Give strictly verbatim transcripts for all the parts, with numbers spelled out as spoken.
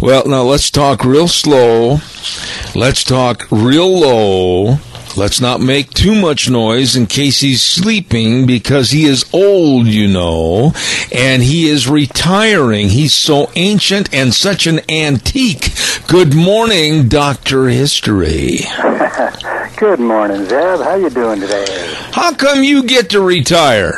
Well, now let's talk real slow. Let's talk real low. Let's not make too much noise in case he's sleeping, because he is old, you know, and he is retiring. He's so ancient and such an antique. Good morning, Doctor History. Good morning, Zeb. How you doing today? How come you get to retire?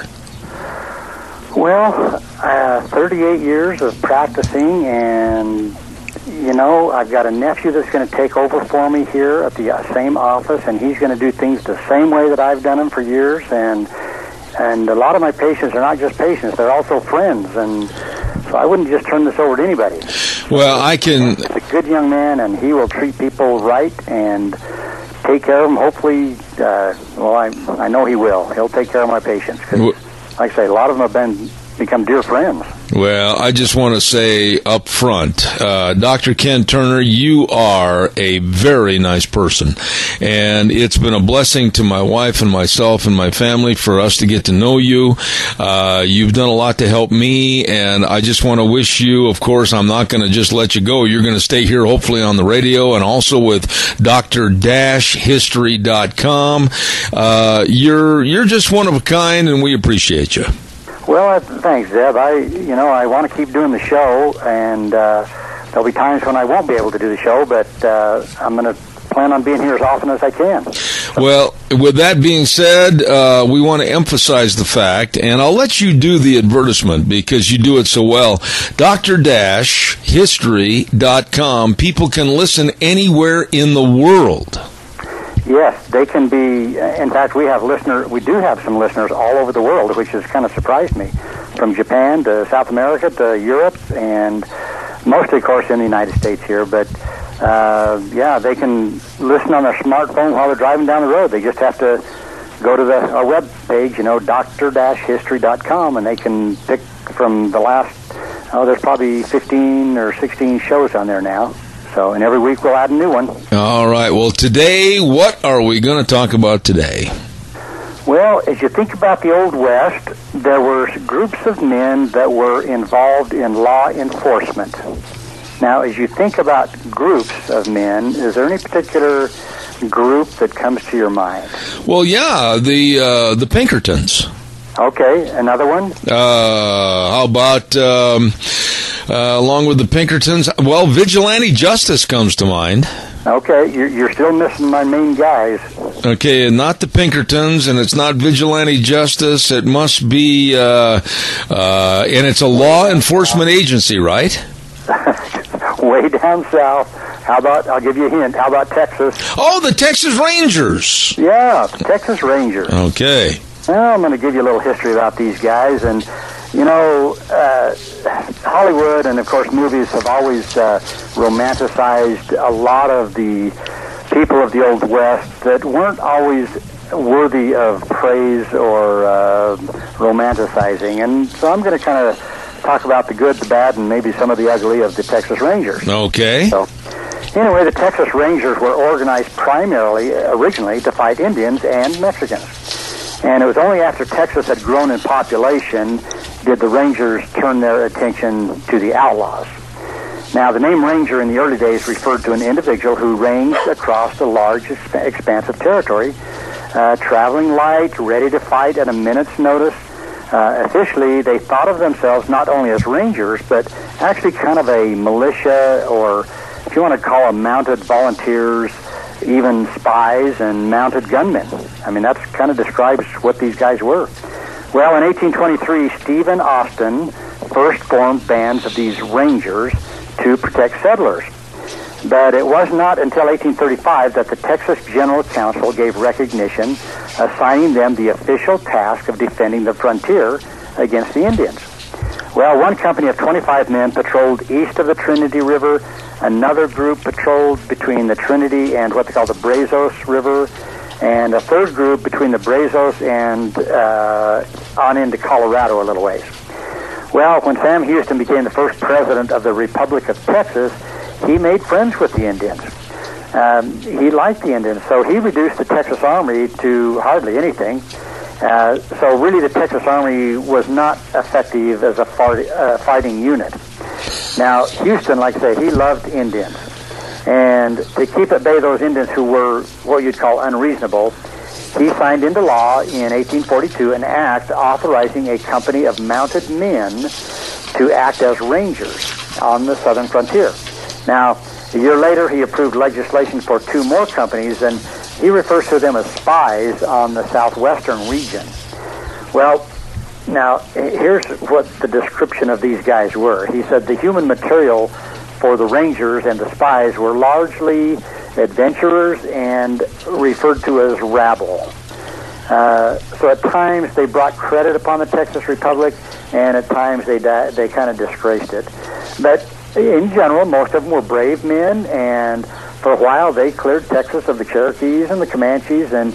Well, uh, thirty-eight years of practicing, and you know, I've got a nephew that's going to take over for me here at the same office, and he's going to do things the same way that I've done them for years. And and a lot of my patients are not just patients; they're also friends. And so I wouldn't just turn this over to anybody. Well, I can. He's a good young man, and he will treat people right and take care of them. Hopefully, uh, well, I I know he will. He'll take care of my patients. 'Cause, well, like I say, a lot of them have been become dear friends. Well, I just want to say up front, uh, Doctor Ken Turner, you are a very nice person, and it's been a blessing to my wife and myself and my family for us to get to know you. Uh, you've done a lot to help me, and I just want to wish you, of course, I'm not going to just let you go. You're going to stay here hopefully on the radio and also with Doctor History dot com. Uh, you're, you're just one of a kind, and we appreciate you. Well, uh, thanks, Zeb. I, you know, I want to keep doing the show, and uh, there'll be times when I won't be able to do the show, but uh, I'm going to plan on being here as often as I can. Well, with that being said, uh, we want to emphasize the fact, and I'll let you do the advertisement because you do it so well. Doctor History dot com. People can listen anywhere in the world. Yes, they can be. In fact, we have listener. We do have some listeners all over the world, which has kind of surprised me, from Japan to South America to Europe, and mostly, of course, in the United States here. But uh, yeah, they can listen on their smartphone while they're driving down the road. They just have to go to the our web page, you know, Doctor History dot com, and they can pick from the last. Oh, there's probably fifteen or sixteen shows on there now. So, and every week we'll add a new one. All right. Well, today, what are we going to talk about today? Well, as you think about the Old West, there were groups of men that were involved in law enforcement. Now, as you think about groups of men, is there any particular group that comes to your mind? Well, yeah, the uh, the Pinkertons. Okay, another one? Uh, how about, um, uh, along with the Pinkertons, well, vigilante justice comes to mind. Okay, you're, you're still missing my main guys. Okay, not the Pinkertons, and it's not vigilante justice. It must be, uh, uh, and it's a law enforcement agency, right? Way down south. How about, I'll give you a hint, how about Texas? Oh, the Texas Rangers. Yeah, Texas Rangers. Okay. Well, I'm going to give you a little history about these guys. And, you know, uh, Hollywood and, of course, movies have always uh, romanticized a lot of the people of the Old West that weren't always worthy of praise or uh, romanticizing. And so I'm going to kind of talk about the good, the bad, and maybe some of the ugly of the Texas Rangers. Okay. So, anyway, the Texas Rangers were organized primarily, originally, to fight Indians and Mexicans. And it was only after Texas had grown in population did the Rangers turn their attention to the outlaws. Now, the name Ranger in the early days referred to an individual who ranged across a large exp- expanse of territory, uh, traveling light, ready to fight at a minute's notice. Uh, officially, they thought of themselves not only as Rangers, but actually kind of a militia, or if you want to call them mounted volunteers, even spies and mounted gunmen. I mean, that kind of describes what these guys were. Well, in eighteen twenty-three, Stephen Austin first formed bands of these Rangers to protect settlers. But it was not until eighteen thirty-five that the Texas General Council gave recognition, assigning them the official task of defending the frontier against the Indians. Well, one company of twenty-five men patrolled east of the Trinity River. Another group patrolled between the Trinity and what they call the Brazos River. And a third group between the Brazos and uh, on into Colorado a little ways. Well, when Sam Houston became the first president of the Republic of Texas, he made friends with the Indians. Um, he liked the Indians, so he reduced the Texas Army to hardly anything. Uh, so really the Texas Army was not effective as a far, uh, fighting unit. Now, Houston, like I say, he loved Indians. And to keep at bay those Indians who were what you'd call unreasonable, he signed into law in eighteen forty-two an act authorizing a company of mounted men to act as rangers on the southern frontier. Now, a year later, he approved legislation for two more companies, and he refers to them as spies on the southwestern region. Well, now, here's what the description of these guys were. He said the human material for the rangers and the spies were largely adventurers and referred to as rabble. Uh, so at times they brought credit upon the Texas Republic, and at times they di- they kind of disgraced it. But in general, most of them were brave men, and for a while they cleared Texas of the Cherokees and the Comanches, and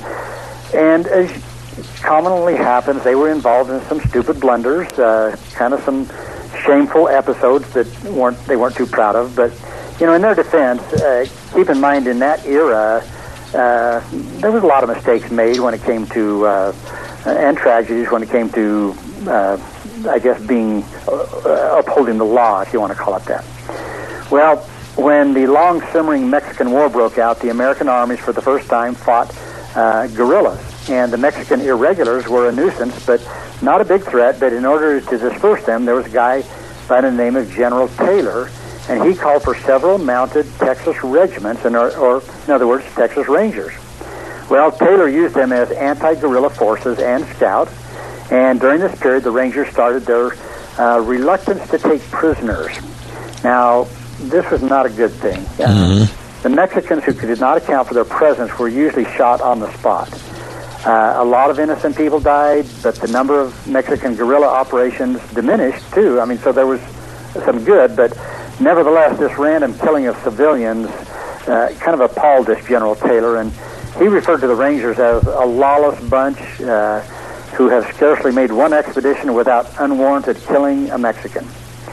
and as commonly happens, they were involved in some stupid blunders, uh, kind of some shameful episodes that weren't they weren't too proud of. But you know, in their defense, uh, keep in mind in that era, uh, there was a lot of mistakes made when it came to uh, and tragedies when it came to, uh, I guess, being uh, upholding the law, if you want to call it that. Well, when the long simmering Mexican War broke out, the American armies for the first time fought uh, guerrillas. And the Mexican irregulars were a nuisance, but not a big threat. But in order to disperse them, there was a guy by the name of General Taylor, and he called for several mounted Texas regiments, and or, or in other words, Texas Rangers. Well, Taylor used them as anti-guerrilla forces and scouts, and during this period, the Rangers started their uh, reluctance to take prisoners. Now, this was not a good thing. Mm-hmm. Uh, the Mexicans who did not account for their presence were usually shot on the spot. Uh, a lot of innocent people died, but the number of Mexican guerrilla operations diminished, too. I mean, so there was some good, but nevertheless, this random killing of civilians uh, kind of appalled this General Taylor, and he referred to the Rangers as a lawless bunch uh, who have scarcely made one expedition without unwarranted killing a Mexican.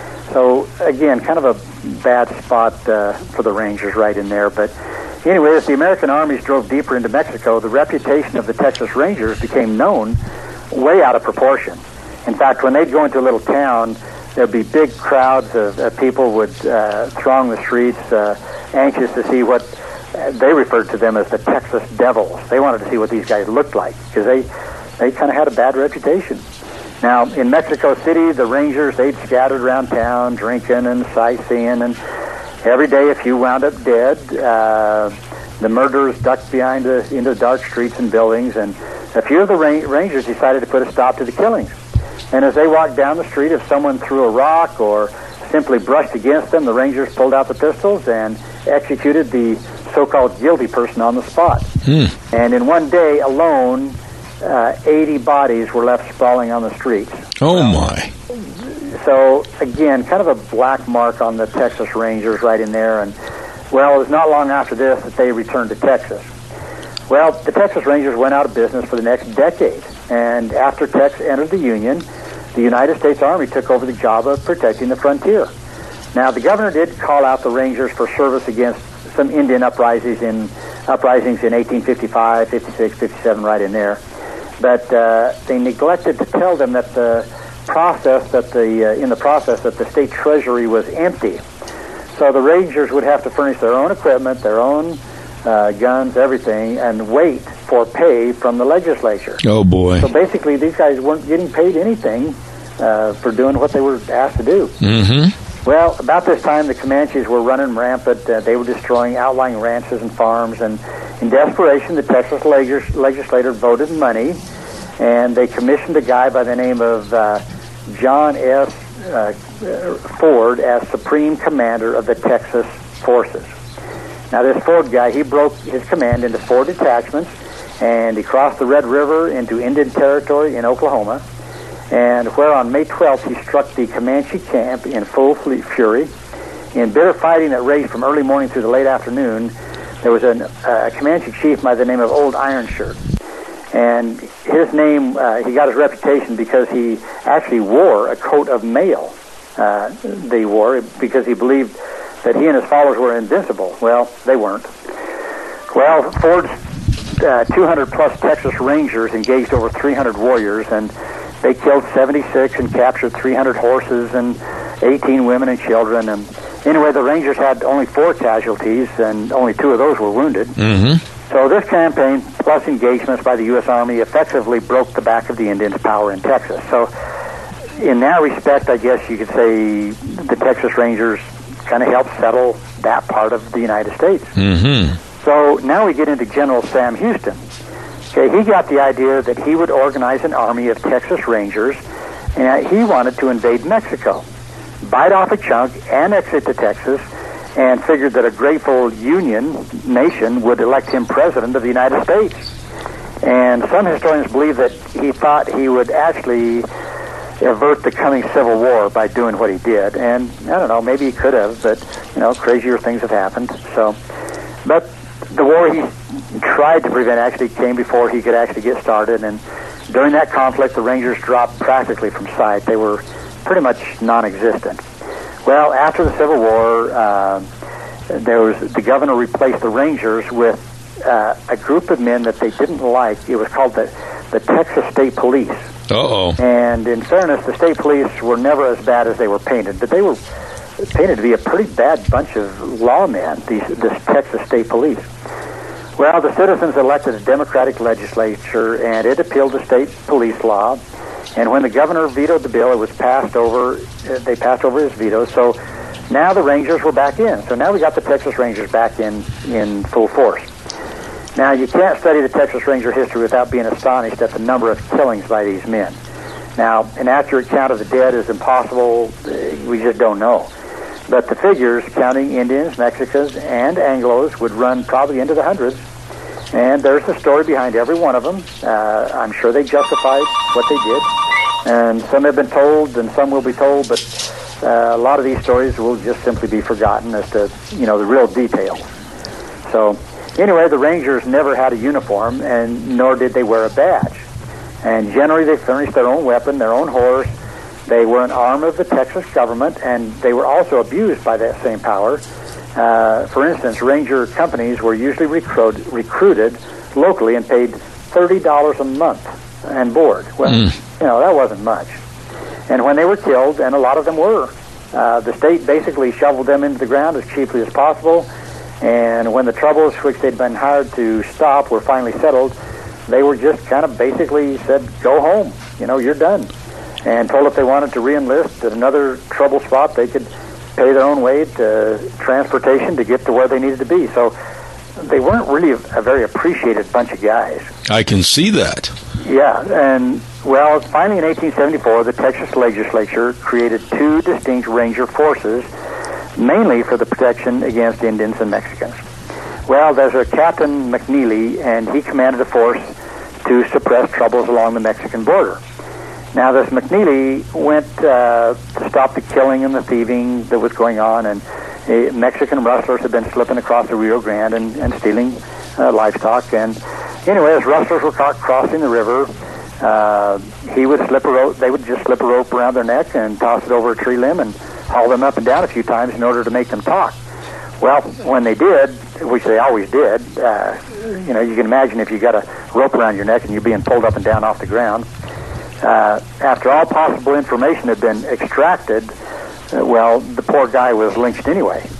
So, again, kind of a bad spot uh, for the Rangers right in there, but anyway, as the American armies drove deeper into Mexico, the reputation of the Texas Rangers became known way out of proportion. In fact, when they'd go into a little town, there'd be big crowds of uh, people would uh, throng the streets, uh, anxious to see what uh, they referred to them as the Texas Devils. They wanted to see what these guys looked like because they, they kind of had a bad reputation. Now, in Mexico City, the Rangers, they'd scattered around town, drinking and sightseeing, and every day, a few wound up dead. Uh, the murderers ducked behind the, into the dark streets and buildings, and a few of the ra- Rangers decided to put a stop to the killings. And as they walked down the street, if someone threw a rock or simply brushed against them, the Rangers pulled out the pistols and executed the so-called guilty person on the spot. Hmm. And in one day alone, uh, eighty bodies were left sprawling on the streets. Oh, my. So, again, kind of a black mark on the Texas Rangers right in there. And, well, it was not long after this that they returned to Texas. Well, the Texas Rangers went out of business for the next decade. And after Tex entered the Union, the United States Army took over the job of protecting the frontier. Now, the governor did call out the Rangers for service against some Indian uprisings in, uprisings in eighteen fifty-five, fifty-six, fifty-seven, right in there. But uh, they neglected to tell them that the process that the uh, in the process that the state treasury was empty, so the Rangers would have to furnish their own equipment, their own uh, guns, everything, and wait for pay from the legislature. Oh boy! So basically, these guys weren't getting paid anything uh, for doing what they were asked to do. Mm-hmm. Well, about this time, the Comanches were running rampant. Uh, they were destroying outlying ranches and farms, and in desperation, the Texas legis- legislature voted money, and they commissioned a guy by the name of uh, John S. Uh, Ford as Supreme Commander of the Texas Forces. Now, this Ford guy, he broke his command into four detachments, and he crossed the Red River into Indian Territory in Oklahoma, and where on May twelfth he struck the Comanche camp in full fury. In bitter fighting that raged from early morning through the late afternoon, there was an, uh, a Comanche chief by the name of Old Iron Shirt. And his name, uh, he got his reputation because he actually wore a coat of mail. Uh, they wore because he believed that he and his followers were invincible. Well, they weren't. Well, Ford's uh, two hundred plus Texas Rangers engaged over three hundred warriors, and they killed seventy-six and captured three hundred horses and eighteen women and children. And anyway, the Rangers had only four casualties, and only two of those were wounded. Mm-hmm. So this campaign, plus engagements by the U S. Army, effectively broke the back of the Indians' power in Texas. So in that respect, I guess you could say the Texas Rangers kind of helped settle that part of the United States. Mm-hmm. So now we get into General Sam Houston. Okay, he got the idea that he would organize an army of Texas Rangers, and he wanted to invade Mexico, bite off a chunk, annex it to Texas, and figured that a grateful Union nation would elect him president of the United States. And some historians believe that he thought he would actually avert the coming Civil War by doing what he did. And I don't know, maybe he could have, but, you know, crazier things have happened. So, but the war he tried to prevent actually came before he could actually get started. And during that conflict, the Rangers dropped practically from sight. They were pretty much non-existent. Well, after the Civil War, uh, there was the governor replaced the Rangers with uh, a group of men that they didn't like. It was called the, the Texas State Police. Uh-oh. And in fairness, the state police were never as bad as they were painted, but they were painted to be a pretty bad bunch of lawmen, these, this Texas State Police. Well, the citizens elected a Democratic legislature, and it appealed the state police law. And when the governor vetoed the bill, it was passed over. They passed over his veto. So now the Rangers were back in. So now we got the Texas Rangers back in in full force. Now, you can't study the Texas Ranger history without being astonished at the number of killings by these men. Now, an accurate count of the dead is impossible. We just don't know. But the figures, counting Indians, Mexicans, and Anglos, would run probably into the hundreds. And there's a story behind every one of them. Uh, I'm sure they justified what they did. And some have been told, and some will be told, but uh, a lot of these stories will just simply be forgotten as to, you know, the real details. So, anyway, the Rangers never had a uniform, and nor did they wear a badge. And generally, they furnished their own weapon, their own horse. They were an arm of the Texas government, and they were also abused by that same power. Uh, for instance, Ranger companies were usually recruit, recruited locally and paid thirty dollars a month and board. Well, mm. you know, that wasn't much. And when they were killed, and a lot of them were, uh, the state basically shoveled them into the ground as cheaply as possible. And when the troubles which they'd been hired to stop were finally settled, they were just kind of basically said, go home, you know, you're done. And told if they wanted to re-enlist at another trouble spot, they could pay their own way to transportation to get to where they needed to be. So they weren't really a, a very appreciated bunch of guys. I can see that. Yeah, and, well, finally in eighteen seventy-four, the Texas legislature created two distinct Ranger forces, mainly for the protection against Indians and Mexicans. Well, there's a Captain McNeely, and he commanded a force to suppress troubles along the Mexican border. Now, this McNeely went uh, to stop the killing and the thieving that was going on, and uh, Mexican rustlers had been slipping across the Rio Grande and, and stealing uh, livestock. And anyway, as rustlers were caught crossing the river, uh, he would slip a rope. They would just slip a rope around their neck and toss it over a tree limb and haul them up and down a few times in order to make them talk. Well, when they did, which they always did, uh, you know, you can imagine if you got a rope around your neck and you're being pulled up and down off the ground. Uh, after all possible information had been extracted, uh, well, the poor guy was lynched anyway.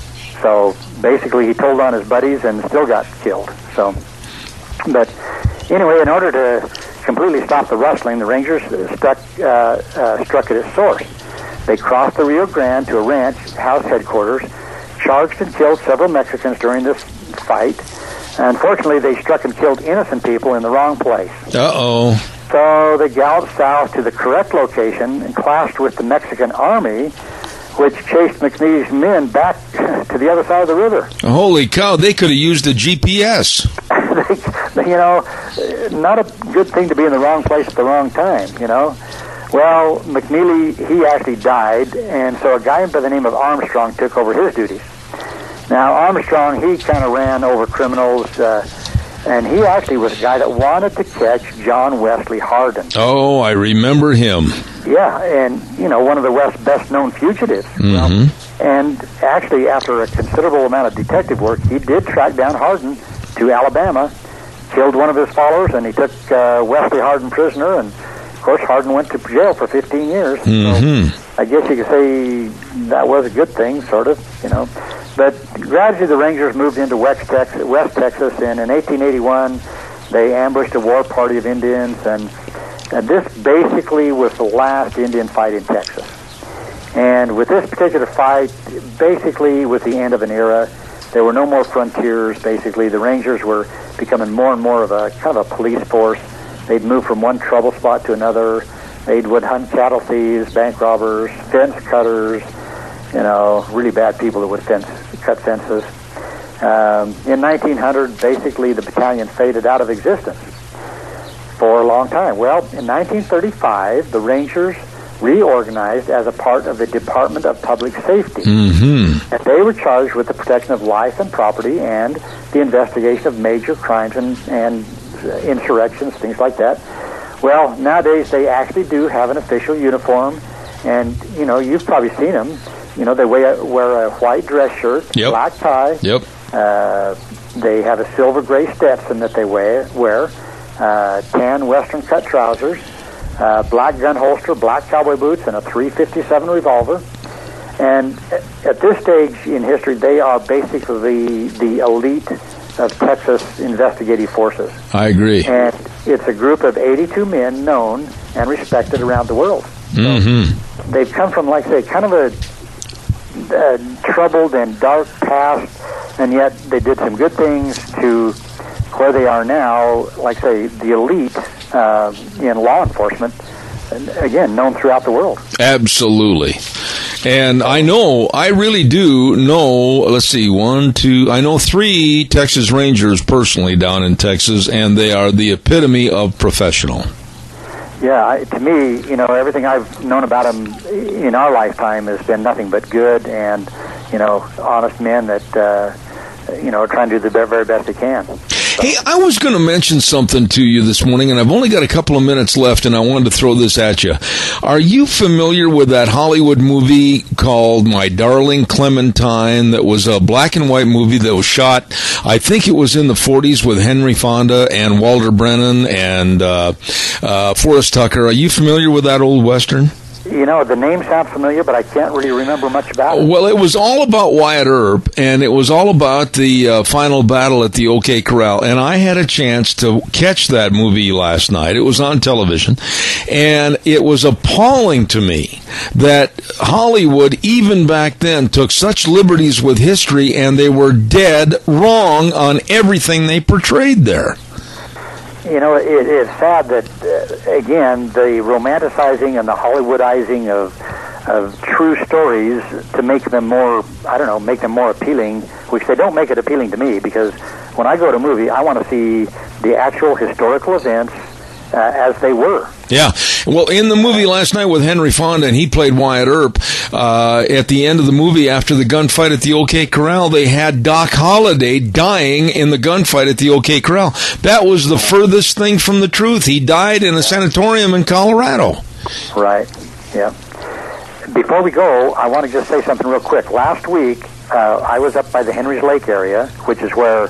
So basically, he told on his buddies and still got killed. So, but anyway, in order to completely stop the rustling, the Rangers stuck uh, uh, struck at its source. They crossed the Rio Grande to a ranch house headquarters, charged and killed several Mexicans during this fight. Unfortunately, they struck and killed innocent people in the wrong place. Uh-oh. So they galloped south to the correct location and clashed with the Mexican army, which chased McNeely's men back to the other side of the river. Holy cow, they could have used a G P S. they, you know, not a good thing to be in the wrong place at the wrong time, you know. Well, McNeely, he actually died, and so a guy by the name of Armstrong took over his duties. Now, Armstrong, he kind of ran over criminals, uh, and he actually was a guy that wanted to catch John Wesley Hardin. Oh, I remember him. Yeah, and, you know, one of the West's best-known fugitives. Mm-hmm. Well, and actually, after a considerable amount of detective work, he did track down Hardin to Alabama, killed one of his followers, and he took uh, Wesley Hardin prisoner, and course, Hardin went to jail for fifteen years. Mm-hmm. So I guess you could say that was a good thing, sort of, you know. But gradually the Rangers moved into West Texas, West Texas, and in eighteen eighty-one they ambushed a war party of Indians, and, and this basically was the last Indian fight in Texas. And with this particular fight, basically was the end of an era. There were no more frontiers, basically. The Rangers were becoming more and more of a kind of a police force. They'd move from one trouble spot to another. They would hunt cattle thieves, bank robbers, fence cutters, you know, really bad people that would fence, cut fences. Um, in nineteen hundred, basically, the battalion faded out of existence for a long time. Well, in nineteen thirty-five, the Rangers reorganized as a part of the Department of Public Safety. Mm-hmm. And they were charged with the protection of life and property and the investigation of major crimes and, and insurrections, things like that. Well, nowadays they actually do have an official uniform, and, you know, you've probably seen them. You know, they wear, wear a white dress shirt, yep. black tie. Yep. Uh, they have a silver gray Stetson that they wear, wear uh, tan western cut trousers, uh, black gun holster, black cowboy boots, and a three fifty-seven revolver. And at this stage in history, they are basically the, the elite of Texas investigative forces. I agree. And it's a group of eighty-two men known and respected around the world. Mm-hmm. So they've come from, like I say, kind of a, a troubled and dark past, and yet they did some good things to where they are now, like I say, the elite uh, in law enforcement, and again, known throughout the world. Absolutely. And I know, I really do know, let's see, one, two, I know three Texas Rangers personally down in Texas, and they are the epitome of professional. Yeah, I, to me, you know, everything I've known about them in our lifetime has been nothing but good and, you know, honest men that, uh, you know, are trying to do the very, very best they can. So. Hey, I was going to mention something to you this morning, and I've only got a couple of minutes left, and I wanted to throw this at you. Are you familiar with that Hollywood movie called My Darling Clementine that was a black and white movie that was shot, I think it was in the forties, with Henry Fonda and Walter Brennan and uh, uh, Forrest Tucker? Are you familiar with that old Western? You know, the name sounds familiar, but I can't really remember much about it. Well, it was all about Wyatt Earp, and it was all about the uh, final battle at the OK Corral. And I had a chance to catch that movie last night. It was on television, and it was appalling to me that Hollywood, even back then, took such liberties with history, and they were dead wrong on everything they portrayed there. You know, it, it's sad that, uh, again, the romanticizing and the Hollywoodizing of of true stories to make them more, I don't know, make them more appealing, which they don't make it appealing to me, because when I go to a movie, I want to see the actual historical events uh, as they were. Yeah. Well, in the movie last night with Henry Fonda, and he played Wyatt Earp, uh, at the end of the movie, after the gunfight at the OK Corral, they had Doc Holliday dying in the gunfight at the OK Corral. That was the furthest thing from the truth. He died in a sanatorium in Colorado. Right. Yeah. Before we go, I want to just say something real quick. Last week, uh, I was up by the Henry's Lake area, which is where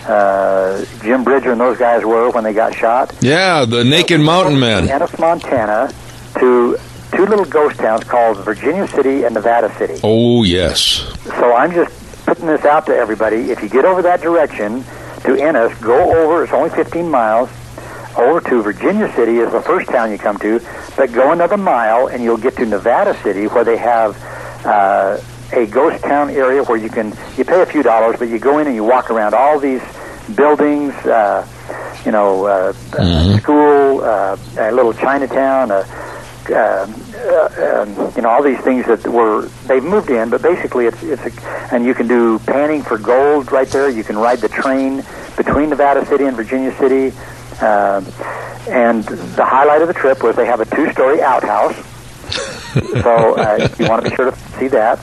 Uh, Jim Bridger and those guys were when they got shot. Yeah, the Naked Mountain Men. Ennis, Montana, to two little ghost towns called Virginia City and Nevada City. Oh, yes. So I'm just putting this out to everybody. If you get over that direction to Ennis, go over, it's only fifteen miles, over to Virginia City is the first town you come to, but go another mile and you'll get to Nevada City, where they have uh, a ghost town area where you can, you pay a few dollars, but you go in and you walk around all these buildings, uh, you know, uh, mm-hmm. a school, uh, a little Chinatown, uh, uh, uh, um, you know, all these things that were, they've moved in, but basically it's, it's a, and you can do panning for gold right there. You can ride the train between Nevada City and Virginia City. Uh, and the highlight of the trip was they have a two-story outhouse. So uh, you want to be sure to see that.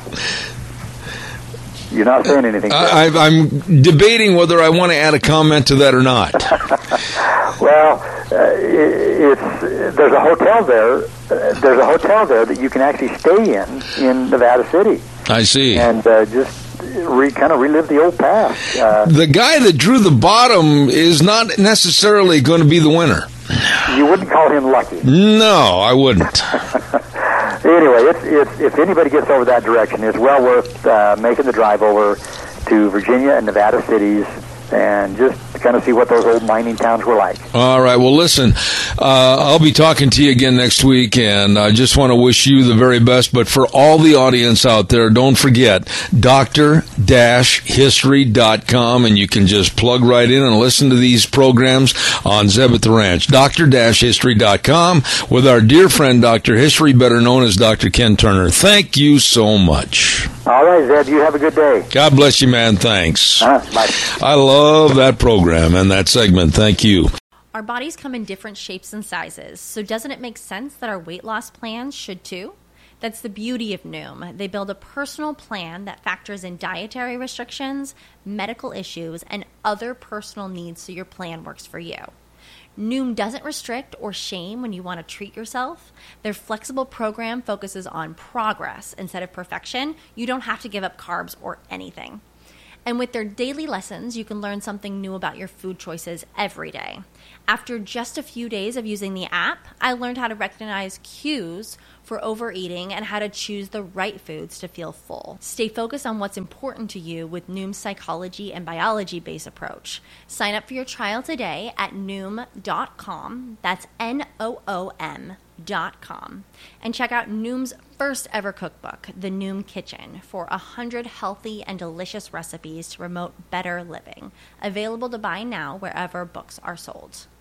You're not saying anything. I, I'm debating whether I want to add a comment to that or not. Well, uh, it, it's there's a hotel there. Uh, there's a hotel there that you can actually stay in in Nevada City. I see. And uh, just re, kind of relive the old past. Uh, the guy that drew the bottom is not necessarily going to be the winner. you wouldn't call him lucky. No, I wouldn't. Anyway, it's, it's, if anybody gets over that direction, it's well worth uh, making the drive over to Virginia and Nevada cities and just kind of see what those old mining towns were like. All right. Well, listen, uh, I'll be talking to you again next week, and I just want to wish you the very best. But for all the audience out there, don't forget doctor history dot com, and you can just plug right in and listen to these programs on Zeb at the Ranch. doctor history dot com with our dear friend Doctor History, better known as Doctor Ken Turner. Thank you so much. All right, Zeb, you have a good day. God bless you, man. Thanks. Uh-huh. Bye. I love that program and that segment. Thank you. Our bodies come in different shapes and sizes, so doesn't it make sense that our weight loss plans should too? That's the beauty of Noom. They build a personal plan that factors in dietary restrictions, medical issues, and other personal needs so your plan works for you. Noom doesn't restrict or shame when you want to treat yourself. Their flexible program focuses on progress instead of perfection. You don't have to give up carbs or anything. And with their daily lessons, you can learn something new about your food choices every day. After just a few days of using the app, I learned how to recognize cues for overeating and how to choose the right foods to feel full. Stay focused on what's important to you with Noom's psychology and biology-based approach. Sign up for your trial today at noom dot com. That's N O O M dot com. And check out Noom's first ever cookbook, The Noom Kitchen, for one hundred healthy and delicious recipes to promote better living. Available to buy now wherever books are sold.